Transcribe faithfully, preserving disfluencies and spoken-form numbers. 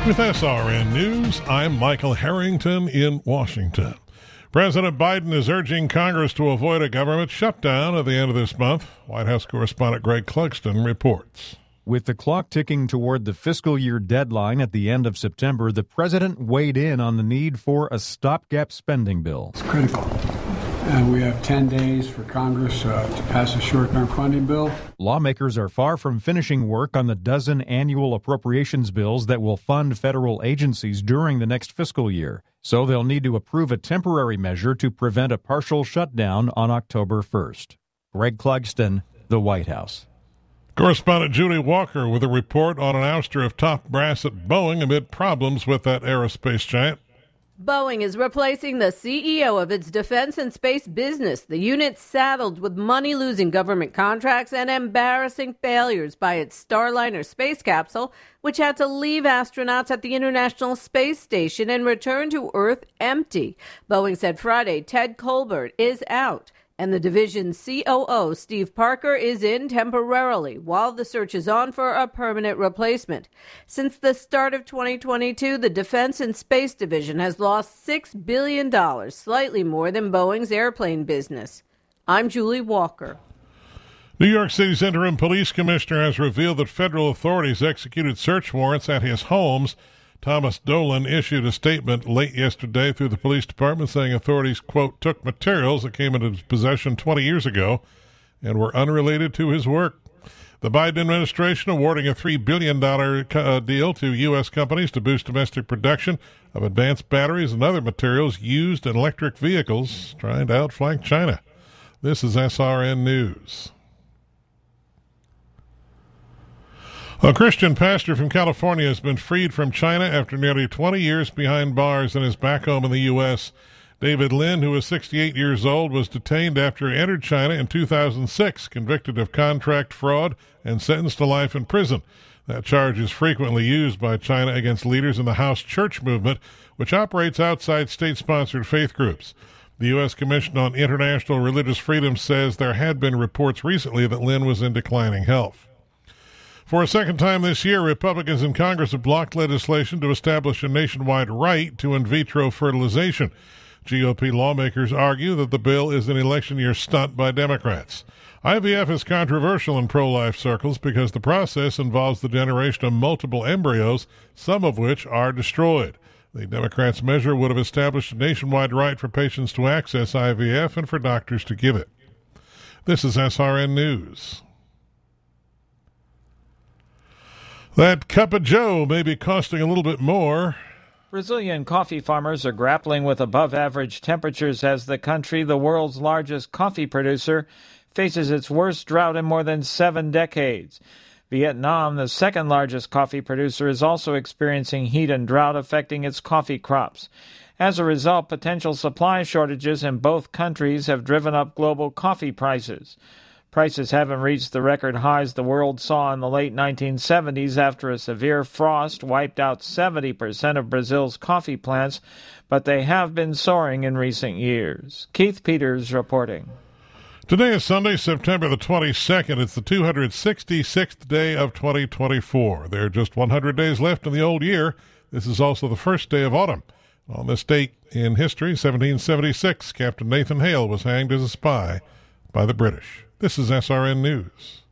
With S R N News, I'm Michael Harrington in Washington. President Biden is urging Congress to avoid a government shutdown at the end of this month. White House correspondent Greg Clugston reports. With the clock ticking toward the fiscal year deadline at the end of September, the president weighed in on the need for a stopgap spending bill. It's critical. And we have ten days for Congress uh, to pass a short-term funding bill. Lawmakers are far from finishing work on the dozen annual appropriations bills that will fund federal agencies during the next fiscal year. So they'll need to approve a temporary measure to prevent a partial shutdown on October first. Greg Clugston, the White House. Correspondent Julie Walker with a report on an ouster of top brass at Boeing amid problems with that aerospace giant. Boeing is replacing the C E O of its defense and space business. The unit saddled with money-losing government contracts and embarrassing failures by its Starliner space capsule, which had to leave astronauts at the International Space Station and return to Earth empty. Boeing said Friday Ted Colbert is out, and the division's C O O, Steve Parker, is in temporarily while the search is on for a permanent replacement. Since the start of twenty twenty-two, the Defense and Space Division has lost six billion dollars, slightly more than Boeing's airplane business. I'm Julie Walker. New York City's interim police commissioner has revealed that federal authorities executed search warrants at his homes. Thomas Dolan issued a statement late yesterday through the police department saying authorities, quote, took materials that came into his possession twenty years ago and were unrelated to his work. The Biden administration awarding a three billion dollars uh, deal to U S companies to boost domestic production of advanced batteries and other materials used in electric vehicles, trying to outflank China. This is S R N News. A Christian pastor from California has been freed from China after nearly twenty years behind bars and is back home in the U S David Lin, who is sixty-eight years old, was detained after he entered China in two thousand six, convicted of contract fraud and sentenced to life in prison. That charge is frequently used by China against leaders in the House Church movement, which operates outside state-sponsored faith groups. The U S Commission on International Religious Freedom says there had been reports recently that Lin was in declining health. For a second time this year, Republicans in Congress have blocked legislation to establish a nationwide right to in vitro fertilization. G O P lawmakers argue that the bill is an election year stunt by Democrats. I V F is controversial in pro-life circles because the process involves the generation of multiple embryos, some of which are destroyed. The Democrats' measure would have established a nationwide right for patients to access I V F and for doctors to give it. This is S R N News. That cup of joe may be costing a little bit more. Brazilian coffee farmers are grappling with above-average temperatures as the country, the world's largest coffee producer, faces its worst drought in more than seven decades. Vietnam, the second-largest coffee producer, is also experiencing heat and drought affecting its coffee crops. As a result, potential supply shortages in both countries have driven up global coffee prices. Prices haven't reached the record highs the world saw in the late nineteen seventies after a severe frost wiped out seventy percent of Brazil's coffee plants, but they have been soaring in recent years. Keith Peters reporting. Today is Sunday, September the twenty-second. It's the two hundred sixty-sixth day of twenty twenty-four. There are just one hundred days left in the old year. This is also the first day of autumn. On this date in history, seventeen seventy-six, Captain Nathan Hale was hanged as a spy by the British. This is S R N News.